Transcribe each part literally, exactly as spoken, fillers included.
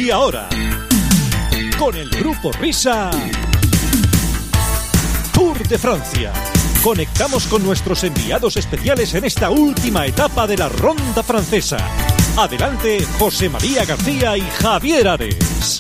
Y ahora, con el Grupo Risa, Tour de Francia. Conectamos con nuestros enviados especiales en esta última etapa de la ronda francesa. Adelante, José María García y Javier Ares.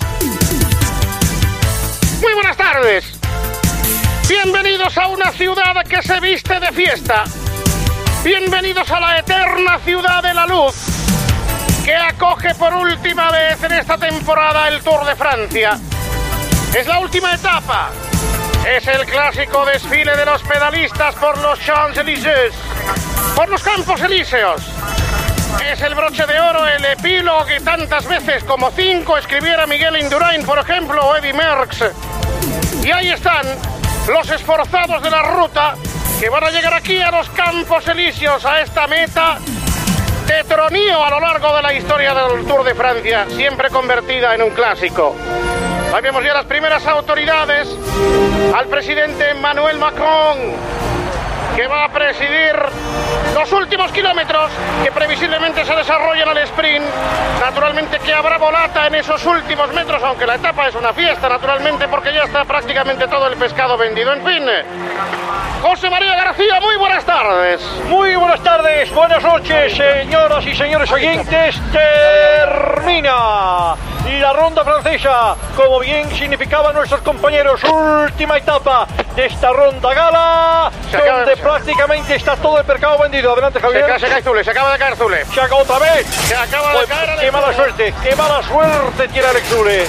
Muy buenas tardes. Bienvenidos a una ciudad que se viste de fiesta. Bienvenidos a la eterna ciudad de la luz, que acoge por última vez en esta temporada el Tour de Francia. Es la última etapa. Es el clásico desfile de los pedalistas por los Champs-Élysées, por los Campos Elíseos. Es el broche de oro, el epílogo que tantas veces como cinco escribiera Miguel Indurain, por ejemplo, o Eddy Merckx. Y ahí están los esforzados de la ruta que van a llegar aquí a los Campos Elíseos, a esta meta de tronío a lo largo de la historia del Tour de Francia, siempre convertida en un clásico. Ahí vemos ya las primeras autoridades, al presidente Emmanuel Macron, que va a presidir los últimos kilómetros que previsiblemente se desarrollan al sprint. Naturalmente que habrá volata en esos últimos metros, aunque la etapa es una fiesta, naturalmente, porque ya está prácticamente todo el pescado vendido. En fin, José María García, muy buenas tardes. Muy buenas tardes, buenas noches, señoras y señores oyentes. Termina la ronda francesa, como bien significaban nuestros compañeros, última etapa de esta ronda gala, se donde acaba, prácticamente está todo el mercado vendido. Adelante, Javier. Se, se cae Zule, se acaba de caer Zule. Se acaba otra vez. Se acaba pues, de caer. Qué mala Zule. suerte, qué mala suerte tiene Alex Zule.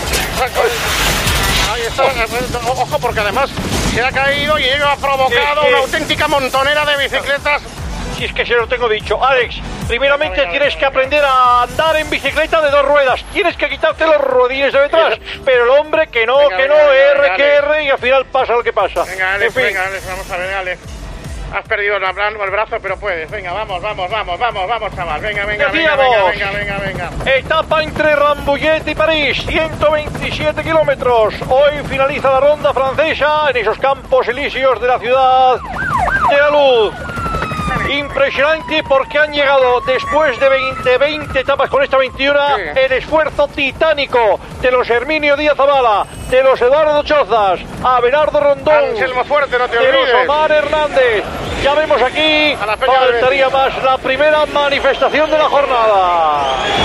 Ahí está, ojo, porque además se ha caído y ello ha provocado es que... una auténtica montonera de bicicletas. Si es que se lo tengo dicho, Alex, primeramente venga, tienes venga, que aprender a andar en bicicleta de dos ruedas. Tienes que quitarte los rodillos de detrás. Pero el hombre que no, venga, que venga, no, venga, R, venga, que R, y al final pasa lo que pasa. Venga, Alex, en fin. venga, Alex, vamos a ver, Alex. Has perdido el brazo, pero puedes. Venga, vamos, vamos, vamos, vamos, vamos, chaval. Venga, venga, venga, venga, venga, venga, venga. Etapa entre Rambouillet y París, ciento veintisiete kilómetros. Hoy finaliza la ronda francesa en esos Campos Elíseos de la ciudad de la luz. Impresionante, porque han llegado después de veinte, veinte etapas con esta veintiuno, sí. El esfuerzo titánico de los Herminio Díaz Zabala, de los Eduardo Chozas, Abelardo Rondón, Anselmo Fuerte, no te de olvides, los Omar Hernández. Ya vemos aquí, faltaría más la primera manifestación de la jornada.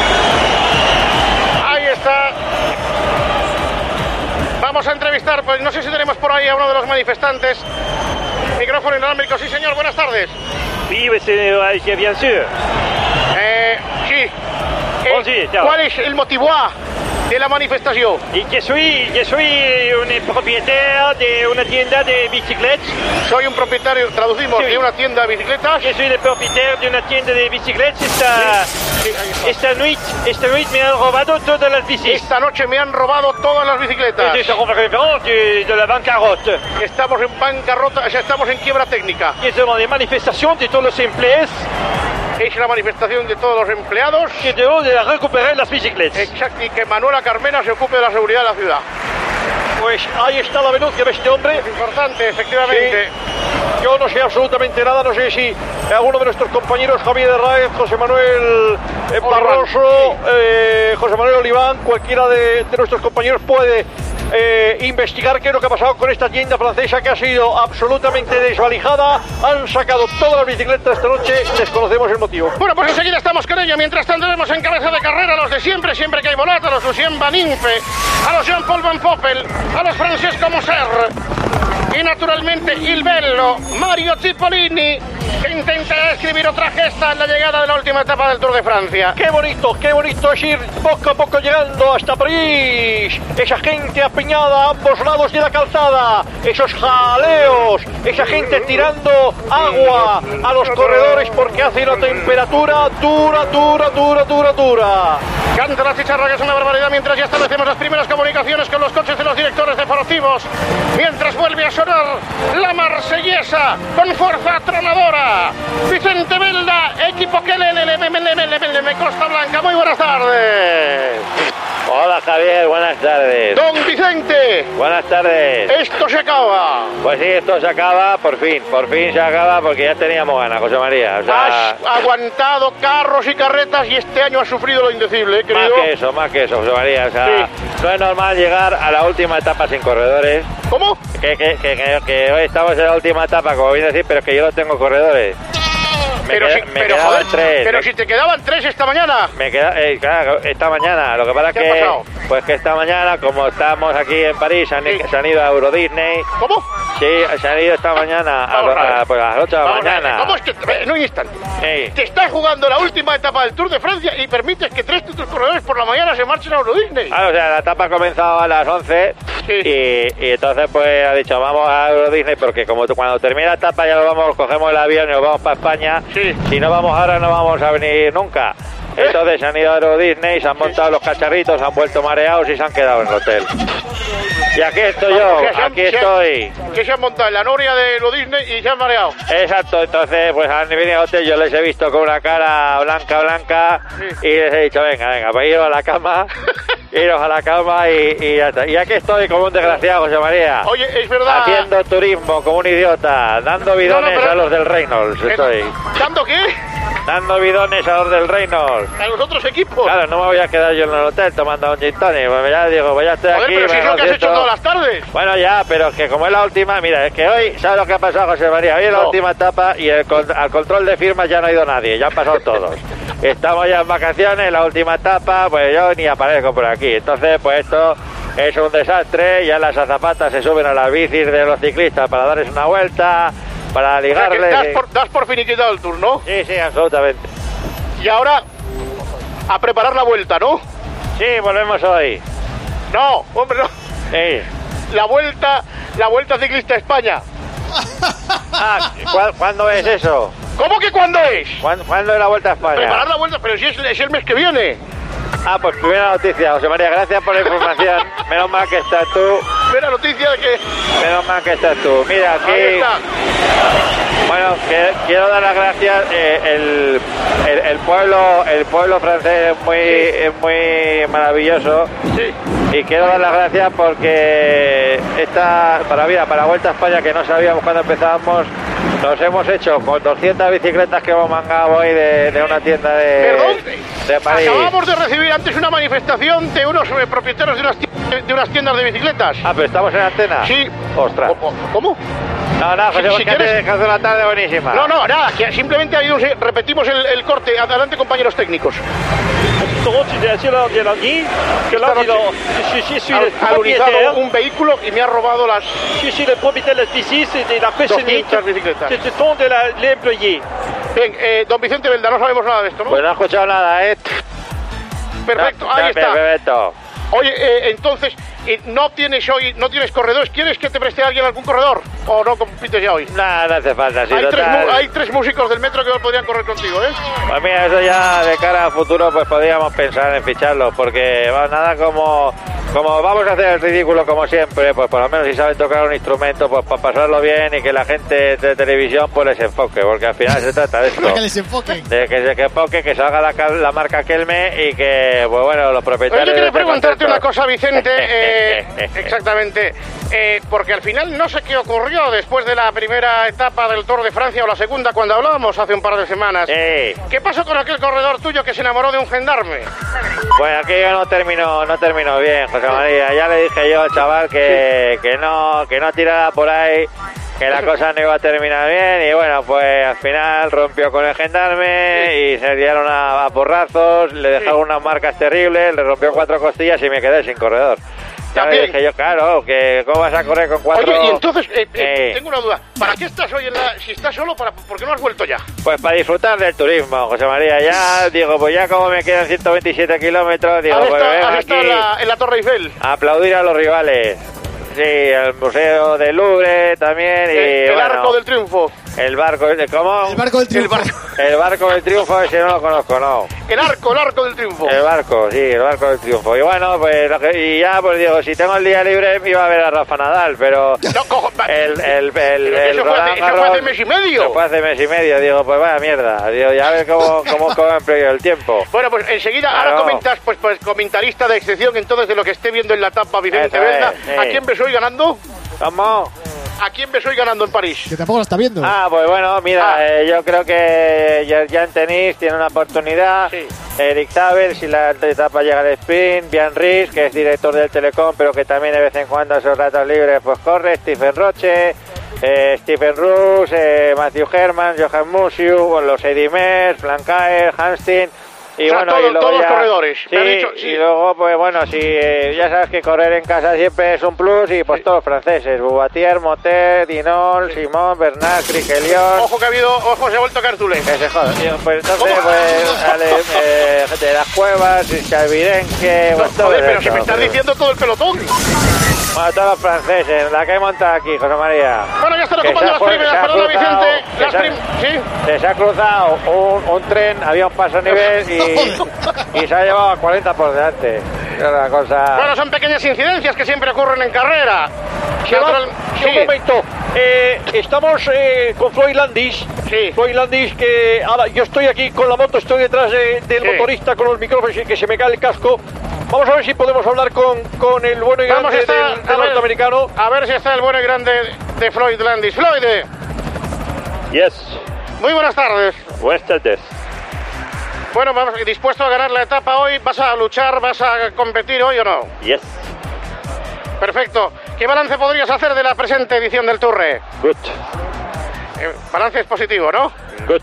Ahí está. Vamos a entrevistar, pues no sé si tenemos por ahí a uno de los manifestantes. Micrófono inalámbrico, sí señor, buenas tardes. Oui, c'est bien sûr. Eh, sí. Bon, sí, ¿Cuál es el motivo de la manifestación? Y que soy, que soy un propietario de una tienda de bicicletas. Soy un propietario, traducimos, sí. de una tienda de bicicletas. Que soy el propietario de una tienda de bicicletas. Esta, sí. Sí, esta, noche, esta noche me han robado todas las bicis. Esta noche me han robado todas las bicicletas. Es una referencia de, de la bancarrota. Estamos en bancarrota, o sea, estamos en quiebra técnica. Es una manifestación de todos los empleados. Es la manifestación de todos los empleados que debo de recuperar las bicicletas. Exacto, y que Manuela Carmena se ocupe de la seguridad de la ciudad. Pues ahí está la denuncia de este hombre. Es importante, efectivamente. Sí. Yo no sé absolutamente nada, no sé si alguno de nuestros compañeros, Javier Herráez, José Manuel eh, Barroso, sí. eh, José Manuel Oliván, cualquiera de, de nuestros compañeros puede eh, investigar qué es lo que ha pasado con esta tienda francesa, que ha sido absolutamente desvalijada. Han sacado todas las bicicletas esta noche, desconocemos el motivo. Bueno, pues enseguida estamos con ello. Mientras tanto vemos en cabeza de carrera a los de siempre, siempre que hay volata, a los Lucien Van Impe, a los Jean-Paul Van Poppel, a los Francesco Moser y naturalmente Il Bello, Mario Cipollini, que intenta escribir otra gesta en la llegada de la última etapa del Tour de Francia. Qué bonito, qué bonito es ir poco a poco llegando hasta París. Esa gente apiñada a ambos lados de la calzada, esos jaleos, esa gente tirando agua a los corredores porque hace una temperatura dura, dura, dura, dura, dura. Canta la chicharra, que es una barbaridad, mientras ya establecemos las primeras comunicaciones con los coches de los directores deportivos. Mientras vuelve a sonar la marsellesa con fuerza atronadora. Vicente Belda, equipo que le, le, le, le, le, le, le, le, Costa Blanca. Muy buenas tardes. Hola Javier, buenas tardes. Don Vicente. Buenas tardes. Esto se acaba. Pues sí, esto se acaba, por fin, por fin se acaba porque ya teníamos ganas, José María. O sea, has aguantado carros y carretas y este año has sufrido lo indecible, ¿eh, querido? Más que eso, más que eso, José María. O sea, sí. No es normal llegar a la última etapa sin corredores. ¿Cómo? Que, que, que, que, que hoy estamos en la última etapa, como bien decir, pero que yo no tengo corredores. Me pero queda, si, me pero, quedaban joder, tres. pero me, si te quedaban tres esta mañana. Me queda, eh, claro, esta mañana. Lo que pasa es ¿Qué que, ha pasado? pues que esta mañana, como estamos aquí en París, se han, Sí. se han ido a Euro Disney. ¿Cómo? Sí, se han ido esta mañana a, Vamos a ver. a, pues a las ocho de la Vamos a ver, mañana. ¿Cómo es que, en un instante, Sí. te estás jugando la última etapa del Tour de Francia y permites que tres de tus corredores por la mañana se marchen a Euro Disney? Ah, o sea, la etapa ha comenzado a las once Sí. y, y entonces pues ha dicho vamos a Euro Disney porque como tú, cuando termine la etapa ya nos vamos, cogemos el avión y nos vamos para España. Sí. Si no vamos ahora no vamos a venir nunca. Entonces se han ido a Euro Disney, se han montado los cacharritos, se han vuelto mareados y se han quedado en el hotel. Y aquí estoy yo, O sea, se han- aquí se han- estoy. Que se han montado en la noria de Euro Disney y se han mareado. Exacto, entonces pues han venido al hotel, yo les he visto con una cara blanca, blanca, Sí. y les he dicho, venga, venga, pues iros a la cama, iros a la cama y, y ya está. Y aquí estoy como un desgraciado, José María, Oye, es verdad. haciendo turismo como un idiota, dando bidones No, no, pero- a los del Reynolds, Eh, estoy, ¿Dando qué? dando bidones a los del Reynolds. A los otros equipos. Claro, no me voy a quedar yo en el hotel tomando un gin tonic, pues ya digo, pues ya estoy Joder, aquí. pero si me es lo que has siento- hecho todas las tardes. Bueno, ya, pero que como es la última, mira, es que hoy, ¿sabes lo que ha pasado, José María? Hoy es la No. última etapa y el, con- al control de firmas ya no ha ido nadie, ya han pasado todos. Estamos ya en vacaciones, la última etapa, pues yo ni aparezco por aquí. Entonces, pues esto es un desastre, ya las azafatas se suben a las bicis de los ciclistas para darles una vuelta, para O sea, que ligarles. das por, das por finiquitado el Tour, ¿no? Sí, sí, absolutamente. Y ahora, a preparar la vuelta, ¿no? Sí, volvemos hoy. No, hombre, no. Sí. La vuelta, la vuelta ciclista a España. Ah, ¿cu- ¿cuándo es eso? ¿Cómo que cuándo es? ¿Cuándo, ¿cuándo es la Vuelta a España? Preparar la vuelta, pero si es, es el mes que viene. Ah, pues primera noticia, José María, gracias por la información. Menos mal que estás tú, Mira, noticia de que... menos mal que estás tú. Mira, Ahí aquí, está. bueno, que- quiero dar las gracias. eh, el, el, el pueblo, el pueblo francés es muy, es muy maravilloso. Sí. Y quiero dar las gracias porque esta, para mira, para Vuelta a España, que no sabíamos cuándo empezábamos, nos hemos hecho con doscientas bicicletas que hemos mangado hoy de, de una tienda de, Perdón, de París. acabamos de recibir antes una manifestación de unos eh, propietarios de unas, ti- de unas tiendas de bicicletas. Ah, pero estamos en antena. Sí. Ostras. O- o- ¿Cómo? No, no, José, Si- si porque quieres- hace, hace una tarde buenísima. No, no, nada, que simplemente ha habido un- repetimos el, el corte. Adelante, compañeros técnicos. de lundi, que Esta lundi, noche je, je suis Ha, le ha lunizado propriétaire, un vehículo y me ha robado las je suis le propriétaire de las bicis et de la personnalité, doscientas bicicletas. ce sont de la, les employés. Bien, eh, don Vicente Belda, no sabemos nada de esto, ¿no? Pues no he escuchado nada, ¿eh? Perfecto, No, ahí no, está. Perfecto. Oye, eh, entonces, eh, ¿no tienes hoy, no tienes corredores? ¿Quieres que te preste a alguien algún corredor? ¿O no compites ya hoy? No, no hace falta. Sí, hay, tres, total. mu- hay tres músicos del metro que podrían correr contigo, ¿eh? Pues mira, eso ya de cara al futuro, pues podríamos pensar en ficharlos, porque va, nada como, como vamos a hacer el ridículo como siempre, pues por lo menos si saben tocar un instrumento, pues para pasarlo bien y que la gente de televisión pues les enfoque, porque al final se trata de esto. Que les enfoquen. De que se que enfoque, que salga la, cal- la marca Kelme y que, pues bueno, los Oye, propietarios... yo quería estén preguntarte una contentos. cosa, Vicente, eh, exactamente, eh, porque al final no sé qué ocurrió después de la primera etapa del Tour de Francia o la segunda, cuando hablábamos hace un par de semanas. Sí. ¿Qué pasó con aquel corredor tuyo que se enamoró de un gendarme? Bueno, aquello no terminó, no terminó bien, José María. Ya le dije yo al chaval que, que no, que no tirara por ahí, que la cosa no iba a terminar bien, y bueno, pues al final rompió con el gendarme y se dieron a, a porrazos, le dejaron unas marcas terribles, le rompió cuatro costillas y me quedé sin corredor. Ya le También. dije yo, claro, que ¿cómo vas a correr con cuatro? Oye, y entonces, eh, eh, Eh, tengo una duda. ¿Para qué estás hoy en la... Si estás solo, para, ¿por qué no has vuelto ya? Pues para disfrutar del turismo, José María. Ya, digo, pues ya como me quedan ciento veintisiete kilómetros, digo, ¿Has pues estado, vengo has aquí estado en, la, en la Torre Eiffel? a aplaudir a los rivales. sí, el Museo del Louvre también. Y, el, el bueno, Arco del Triunfo. El barco, ¿cómo? El barco del triunfo. El barco. El barco del triunfo, ese no lo conozco, no. El Arco, el Arco del Triunfo. El barco, sí, el barco del triunfo. Y bueno, pues lo que, y ya, pues digo, si tengo el día libre me iba a ver a Rafa Nadal, pero No, cojo, va- el, el, el, el, eso fue hace- Roland eso fue hace Garros- mes y medio. eso fue hace mes y medio, digo, pues vaya mierda. Digo, ya ves cómo, cómo, cómo empleo el tiempo. Bueno, pues enseguida, Claro. ahora comentas, pues, pues comentarista de excepción entonces de lo que esté viendo en la etapa Vicente Eso es, Belda. sí. ¿A quién ves hoy ganando? ¿Cómo? ¿A quién ves hoy ganando en París? Que tampoco lo está viendo. Ah, pues bueno, mira, Ah. eh, yo creo que Yerjan Tenis tiene una oportunidad. Sí. Eric Zabel, si la etapa llega al sprint. Bian Ries, que es director del Telecom, pero que también de vez en cuando a esos ratos libres pues corre. Stephen Roche, eh, Stephen Roos, eh, Matthew Herman, Johan Musiu, los Edimers, Blancaer, Hanstein. Y O sea, bueno, todo- y luego todos los ya- corredores. Sí, Me has dicho, sí. y luego, pues bueno, si eh, ya sabes que correr en casa siempre es un plus, y pues Sí. todos los franceses: Boubatier, Motet, Dinol, Simón, Bernard, Criquelion. Ojo que ha habido, ojo, se ha vuelto a caer Tulé. Que se joda. Digo, pues entonces, ¿Cómo? pues, Ale, eh, de las cuevas, Chavirenque, pues todo Joder, pero eso, si me estás pero- diciendo todo el pelotón. Bueno, todos los franceses, la que he montado aquí, José María. Bueno, ya están Que ocupando se ha las fu- primeras, se ha perdona cruzado- Vicente. que Las se ha- prim... ¿Sí? Se, se ha cruzado un, un tren, había un paso a nivel y, y se ha llevado a cuarenta por delante. Es una cosa... Bueno, son pequeñas incidencias que siempre ocurren en carrera. Natural- Un Sí. momento, eh, estamos eh, con Floyd Landis. Sí. Floyd Landis, que ahora yo estoy aquí con la moto, estoy detrás de- del Sí. motorista con los micrófonos y que se me cae el casco. Vamos a ver si podemos hablar con, con el bueno y Vamos grande a estar, del, del a ver, norteamericano. a ver si está el bueno y grande de Floyd Landis. Floyd, eh, Yes. muy buenas tardes. Buenas tardes. Bueno, vamos, ¿dispuesto a ganar la etapa hoy? ¿Vas a luchar? ¿Vas a competir hoy o no? Yes. Perfecto. ¿Qué balance podrías hacer de la presente edición del Tourre? Good. Eh, balance es positivo, ¿no? Good.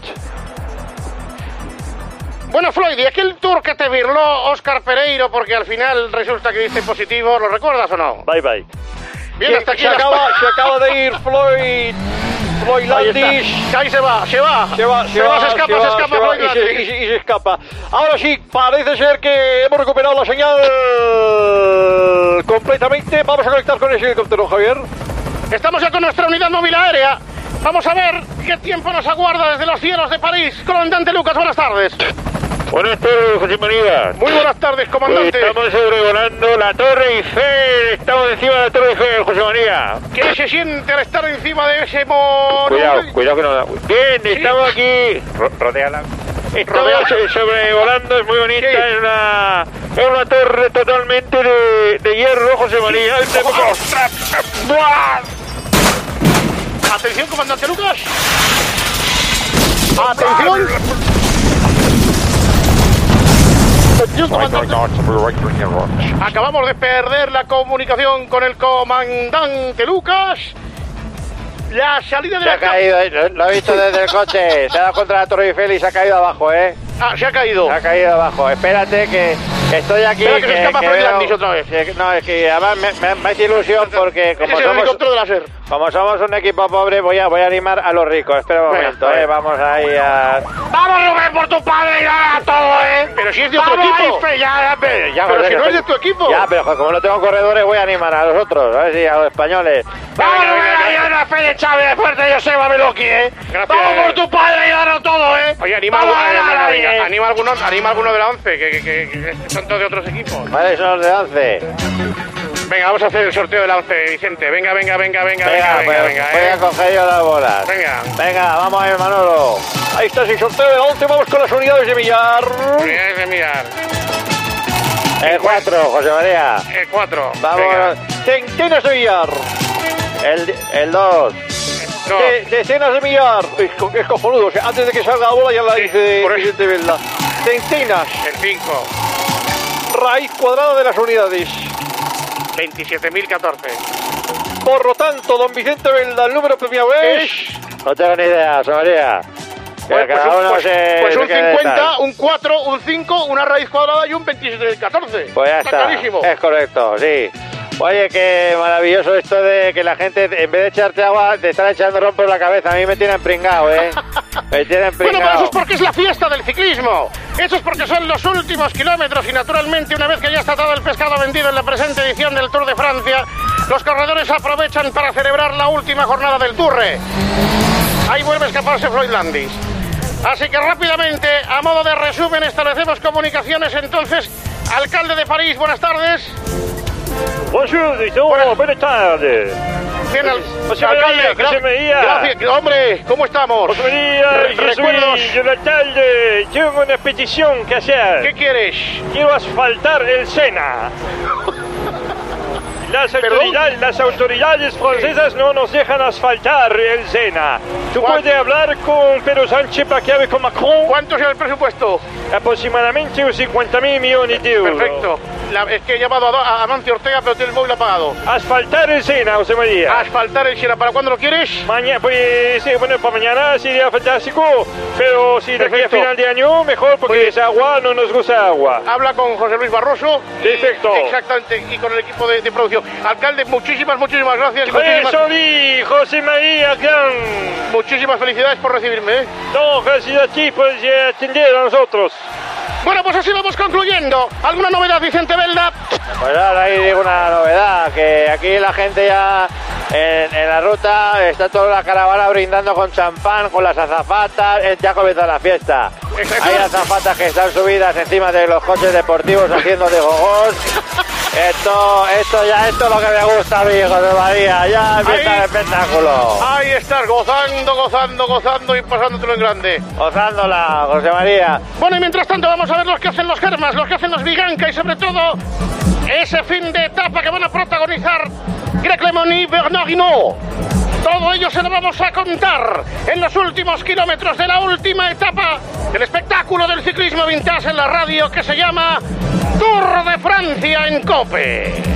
Bueno, Floyd, ¿y aquel tour que te virló Óscar Pereiro porque al final resulta que diste positivo, ¿lo recuerdas o no? Bye bye. Bien, hasta aquí se, las- acaba, se acaba de ir Floyd, Floyd Ahí está. Landis. Ahí se va, se va. Se va, se, va, se escapa, se, va, escapa se va, Floyd y, se, Landis. y se- y se escapa. Ahora sí, parece ser que hemos recuperado la señal completamente. Vamos a conectar con ese helicóptero, Javier. Estamos ya con nuestra unidad móvil aérea. Vamos a ver qué tiempo nos aguarda desde los cielos de París. Comandante Lucas, buenas tardes. Buenas tardes, José María. Muy buenas tardes, Pues comandante. estamos sobrevolando la Torre Eiffel. Estamos encima de la Torre Eiffel, José María. ¿Qué se siente al estar encima de ese mon... Cuidado, cuidado que no da. Bien, estamos aquí. Ro- Rodéala. Estamos Rodea. so- sobrevolando, es muy bonita. Sí. Es, una, es una torre totalmente de, de hierro, José María. ¡Buah! Atención, comandante Lucas. Atención. Atención, comandante. Acabamos de perder la comunicación con el comandante Lucas. La salida de Se la ha caído, eh, lo, lo he visto desde el coche. Se ha dado contra la Torre Eiffel y se ha caído abajo, ¿eh? Ah, se ha caído. Se ha caído abajo. Espérate que estoy aquí. Espera que se escapa Floyd veo- Landis otra vez. que- No, es que además me, me- me hace ilusión porque Ese como es el somos, helicóptero de láser. como somos un equipo pobre, voy a, voy a animar a los ricos. Espera un Venga, momento, venga. ¿eh? Vamos ahí a... ¡Vamos, Rubén, por tu padre y a todo, eh! Pero si es de otro ¡Vamos, equipo. Eiffel, ya, ya, pero, ya, Pero joder, si no que- es de tu equipo. Ya, pero joder, como no tengo corredores, voy a animar a los otros, a ver si a los españoles. ¡Vamos, Venga, Rubén, venga, ahí venga. a la fe de Chávez, de fuerte, Joseba Beloki, eh! Gracias. ¡Vamos por tu padre y darlo todo, eh! Oye, anima, Vamos, a- venga, venga, venga, venga, anima, alguno, anima alguno de la once, que, que, que, que son todos de otros equipos. Vale, son los de once. Venga, vamos a hacer el sorteo de la once, Vicente. Venga, venga, venga, venga, Venga, venga, pues, venga, venga, voy a eh. coger yo las bolas. Venga. Venga, vamos a ver, Manolo. Ahí está el sorteo de la once. Vamos con las unidades de millar. Unidades de mirar. El cuatro, José María. El cuatro. Vamos. Centenas de millar. El, el dos. No. De- decenas de millar. Es, co- es cojonudo. O sea, antes de que salga la bola ya la Sí, dice por eso. Vicente Velda. Centenas. El cinco. Raíz cuadrada de las unidades. veintisiete mil catorce. Por lo tanto, don Vicente Velda, el número premiado es... No tengo ni idea, José María. Que Pues, pues cada un, uno pues- se- pues se un quede cincuenta, tal. un cuatro, un cinco, una raíz cuadrada y un veintisiete del catorce. Pues ya está. clarísimo. Es correcto, sí. Oye, qué maravilloso esto de que la gente, en vez de echarte agua, te están echando ron por la cabeza. A mí me tienen pringado, ¿eh? Me tienen Bueno, pero eso pringado. es porque es la fiesta del ciclismo. Eso es porque son los últimos kilómetros y naturalmente una vez que ya está todo el pescado vendido en la presente edición del Tour de Francia, Los corredores aprovechan para celebrar la última jornada del Tour. Ahí vuelve a escaparse Floyd Landis. Así que rápidamente, a modo de resumen, establecemos comunicaciones entonces. Alcalde de París, buenas tardes. Bonjour, buenas, buenas tardes. Bien, al... José María, alcalde, José María. Gracias, hombre, ¿cómo estamos? José María, Re yo recuerdos. soy el alcalde, tengo una petición que hacer. ¿Qué quieres? Quiero asfaltar el Sena. Las autoridades, las autoridades francesas no nos dejan asfaltar el Sena. ¿Tú ¿Cuál? puedes hablar con Pedro Sánchez para que hable con Macron? ¿Cuánto es el presupuesto? Aproximadamente unos cincuenta mil millones de euros. Perfecto. La, es que he llamado a, a Amancio Ortega, pero tiene el móvil apagado. Asfaltar el Sena, José María. Asfaltar el Sena, ¿para cuándo lo quieres? Mañana, pues, sí, bueno, para mañana sería fantástico, pero si de aquí a Perfecto. final de año, mejor, porque Muy esa agua no nos gusta agua. Habla con José Luis Barroso. Perfecto. Exactamente, y con el equipo de, de producción. Alcalde, muchísimas, muchísimas gracias. Muchísimas, Eso di, José María Gran. muchísimas felicidades por recibirme. ¿eh? No, gracias a ti por eh, atender a nosotros. Bueno, pues así vamos concluyendo. ¿Alguna novedad, Vicente Belda? Pues ahora ahí digo una novedad, que aquí la gente ya en, en la ruta está toda la caravana brindando con champán, con las azafatas, eh, ya comienza la fiesta. Exacto. Hay azafatas que están subidas encima de los coches deportivos haciendo de gogos. Esto, esto ya, esto es lo que me gusta a mí, José María, ya empieza Ahí. el espectáculo. Ahí estás, gozando, gozando, gozando y pasándotelo en grande. Gozándola, José María. Bueno, y mientras tanto vamos a ver los que hacen los Germas, los que hacen los Viganca y sobre todo ese fin de etapa que van a protagonizar Greg LeMond y Bernard Hinault. Todo ello se lo vamos a contar en los últimos kilómetros de la última etapa del espectáculo del ciclismo vintage en la radio que se llama Tour de Francia en COPE.